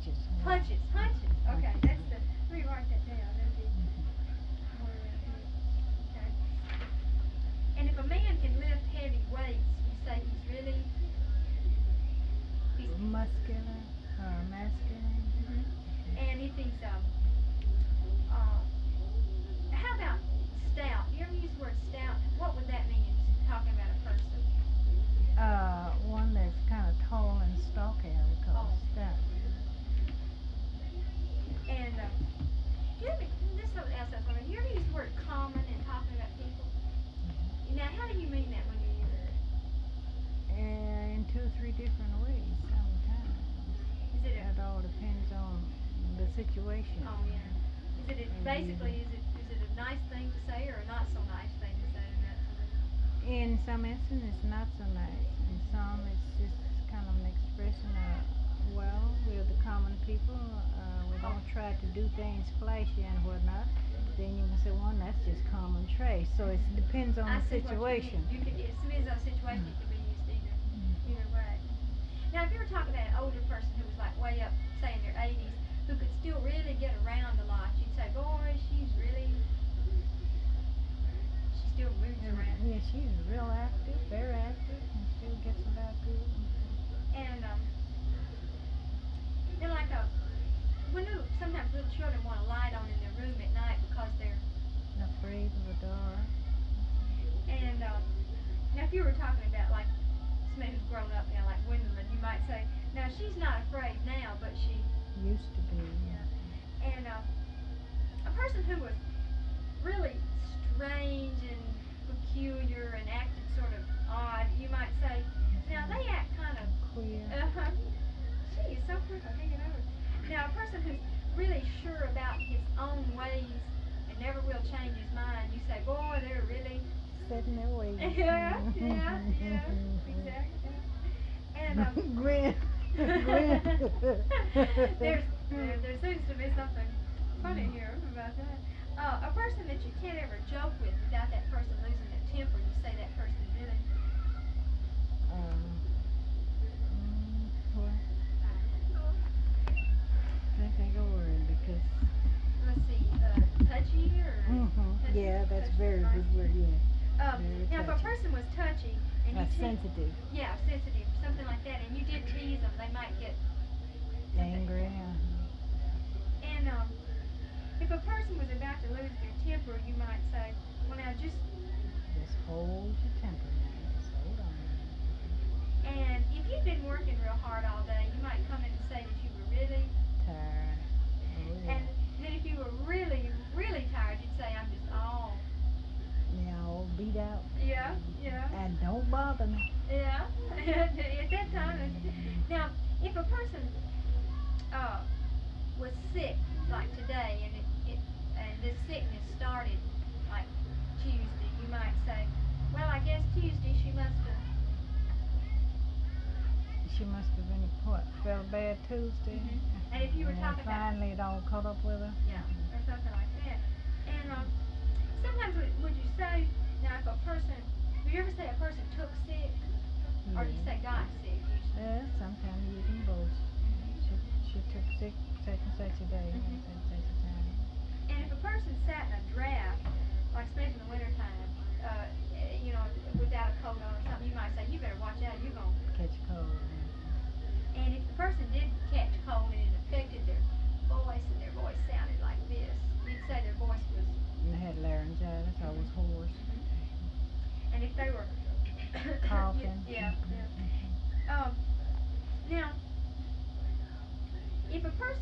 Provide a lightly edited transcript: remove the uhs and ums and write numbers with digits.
hunches. Hunches. Okay, that's the. Let me write that down. That'd be more around here. Okay. And if a man can lift heavy weights, you say he's Muscular or masculine. and if he's how about stout? You ever use the word stout? What would that mean? Talking about a person. One that's kind of tall and stocky, I would call stout. And you ever, this is something else I was wondering. You ever use the word common in talking about people? Now, how do you mean that when you use it? In 2 or 3 different ways sometimes. Is it It all depends on the situation. Oh yeah. Is it basically is it a nice thing to say or a not so nice thing to say in that? In some instances, it's not so nice. In some, it's just kind of an expression of, well, we're the common people. We don't try to do things flashy and whatnot. Then you can say, well, that's just common trash. So it depends on the situation. You can, it depends on the situation. It can be used either way. Now, if you were talking about an older person who was like way up, say in their 80s, who could still really get around a lot, you'd say, boy, she still moves around. Yeah, she's real active, very active, and still gets about good. And then like sometimes little children want a light on in their room at night because they're afraid of the dark. And now if you were talking about like somebody who's grown up now, like Gwendolyn, you might say, now she's not afraid now, but she used to be. And a person who was really strange and peculiar and acted sort of odd, you might say, now they act kind of queer. She is so quick, I can't get over it. Now a person who's really sure about his own ways and never will change his mind, you say, boy, they're really set in their ways. Yeah, exactly. And Gwen. there seems to be something funny here about that. A person that you can't ever joke with without that person losing their temper, you say that person really. What? I think a word because. Let's see, touchy or. Touchy? Yeah, that's very good word. Yeah. Now, if a person was touchy and you sensitive. Yeah, sensitive, something like that, and you did tease them, they might get angry. And if a person was about to lose their temper, you might say, well, now just hold your temper now. Just hold on. And if you've been working real hard all day, you might come in and say that you were really tired. Oh, yeah. And then if you were really, really tired, you'd say, I'm just all beat out. Yeah. And don't bother me. Yeah. At that time. Now, if a person was sick, like today, and this sickness started like Tuesday, you might say, well, I guess Tuesday she must have been felt bad Tuesday. And if you were talking finally it all caught up with her. Yeah, or something like that. And sometimes would you say, now if a person, do you ever say a person took sick? Yeah. Or do you say got sick usually? Yeah, sometimes you use them both. She took sick such and such a day, such a time. And if a person sat in a draft, like especially in the wintertime, without a coat on or something, you might say, you better watch out, you're going to catch cold. And if the person did catch cold and it affected their voice and their voice sounded like this, you'd say their voice was... And they had laryngitis, I was hoarse. And if they were... coughing. Yeah. Now, if a person